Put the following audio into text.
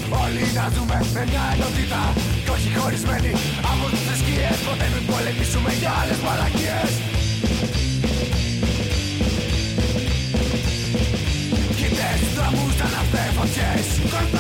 Όλοι να ζούμε με μια ενότητα κι όχι χωρισμένοι από τις θρησκείες. Ποτέ μην πολεμήσουμε για άλλες μαλακίες. Κοίτες, τραβούς, τα ναυτές φωτιές.